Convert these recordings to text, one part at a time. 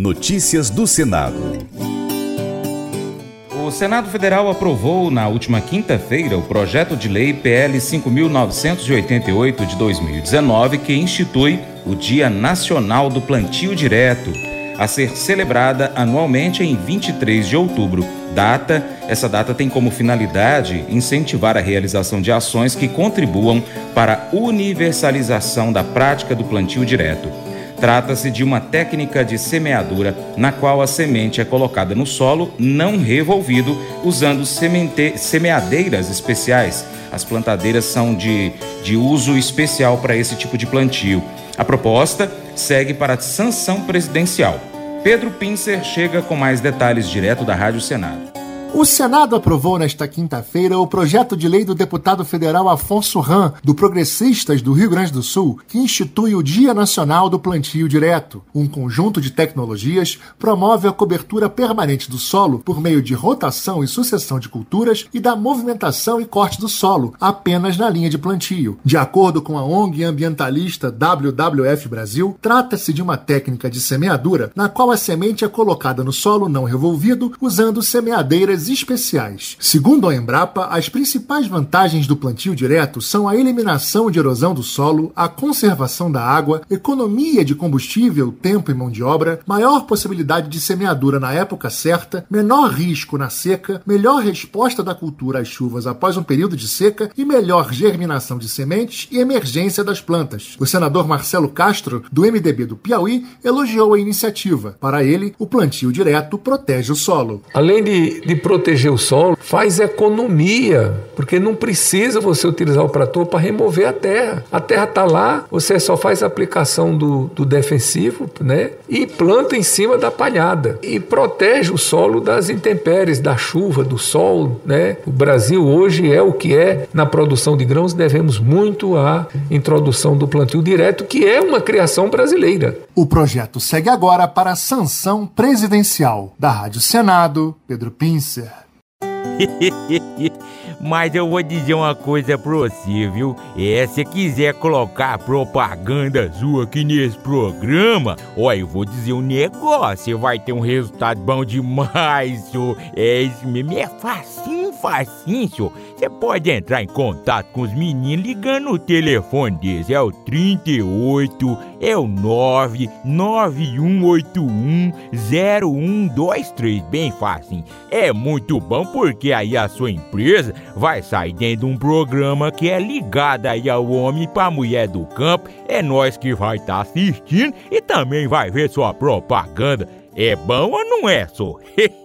Notícias do Senado. O Senado Federal aprovou na última quinta-feira o projeto de lei PL 5.988 de 2019, que institui o Dia Nacional do Plantio Direto, a ser celebrada anualmente em 23 de outubro. Essa data tem como finalidade incentivar a realização de ações que contribuam para a universalização da prática do plantio direto. Trata-se de uma técnica de semeadura na qual a semente é colocada no solo não revolvido, usando semeadeiras especiais. As plantadeiras são de uso especial para esse tipo de plantio. A proposta segue para a sanção presidencial. Pedro Pincer chega com mais detalhes direto da Rádio Senado. O Senado aprovou nesta quinta-feira o projeto de lei do deputado federal Afonso Ram, do Progressistas do Rio Grande do Sul, que institui o Dia Nacional do Plantio Direto. Um conjunto de tecnologias promove a cobertura permanente do solo por meio de rotação e sucessão de culturas e da movimentação e corte do solo, apenas na linha de plantio. De acordo com a ONG ambientalista WWF Brasil, trata-se de uma técnica de semeadura na qual a semente é colocada no solo não revolvido usando semeadeiras especiais. Segundo a Embrapa, as principais vantagens do plantio direto são a eliminação de erosão do solo, a conservação da água, economia de combustível, tempo e mão de obra, maior possibilidade de semeadura na época certa, menor risco na seca, melhor resposta da cultura às chuvas após um período de seca e melhor germinação de sementes e emergência das plantas. O senador Marcelo Castro, do MDB do Piauí, elogiou a iniciativa. Para ele, o plantio direto protege o solo. Além de proteger o solo, faz economia, porque não precisa você utilizar o trator para remover a terra. A terra está lá, você só faz a aplicação do defensivo, né? E planta em cima da palhada. E protege o solo das intempéries, da chuva, do sol, né? O Brasil hoje é o que é na produção de grãos, devemos muito à introdução do plantio direto, que é uma criação brasileira. O projeto segue agora para a sanção presidencial. Da Rádio Senado, Pedro Pincer. Mas eu vou dizer uma coisa pra você, viu? Se quiser colocar propaganda sua aqui nesse programa, eu vou dizer um negócio, você vai ter um resultado bom demais, senhor. Isso mesmo, é facinho, senhor. Você pode entrar em contato com os meninos ligando no telefone deles, é o 38, é o 991810123, bem fácil. É muito bom porque aí a sua empresa vai sair dentro de um programa que é ligado aí ao homem para a mulher do campo. É nós que vai estar assistindo e também vai ver sua propaganda. É bom ou não é, só?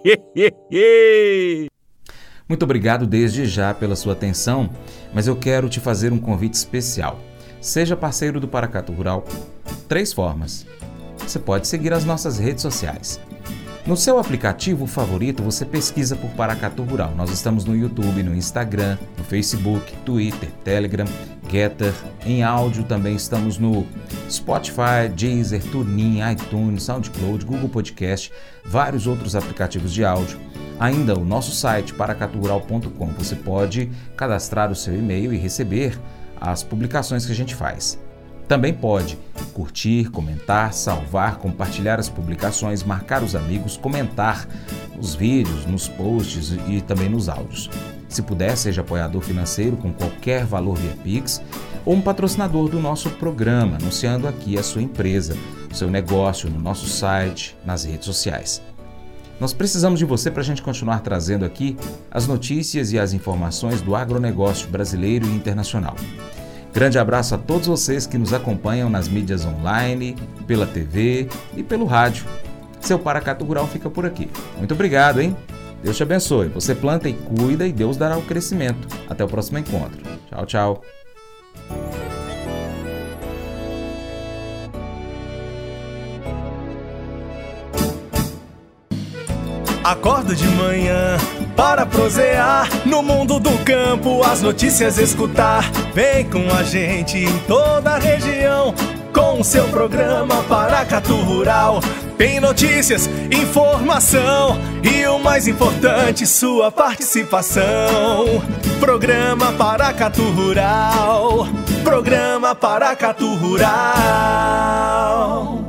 Muito obrigado desde já pela sua atenção, mas eu quero te fazer um convite especial. Seja parceiro do Paracatu Rural. 3 formas. Você pode seguir as nossas redes sociais. No seu aplicativo favorito, você pesquisa por Paracatu Rural. Nós estamos no YouTube, no Instagram, no Facebook, Twitter, Telegram, Getter. Em áudio também estamos no Spotify, Deezer, TuneIn, iTunes, SoundCloud, Google Podcast, vários outros aplicativos de áudio. Ainda o nosso site, paracaturural.com. Você pode cadastrar o seu e-mail e receber as publicações que a gente faz. Também pode curtir, comentar, salvar, compartilhar as publicações, marcar os amigos, comentar os vídeos, nos posts e também nos áudios. Se puder, seja apoiador financeiro com qualquer valor via Pix ou um patrocinador do nosso programa, anunciando aqui a sua empresa, o seu negócio no nosso site, nas redes sociais. Nós precisamos de você para a gente continuar trazendo aqui as notícias e as informações do agronegócio brasileiro e internacional. Grande abraço a todos vocês que nos acompanham nas mídias online, pela TV e pelo rádio. Seu Paracatu Rural fica por aqui. Muito obrigado, hein? Deus te abençoe. Você planta e cuida e Deus dará o crescimento. Até o próximo encontro. Tchau, tchau. Acordo de manhã para prosear no mundo do campo, as notícias escutar. Vem com a gente em toda a região com o seu programa Paracatu Rural. Tem notícias, informação e o mais importante, sua participação. Programa Paracatu Rural. Programa Paracatu Rural.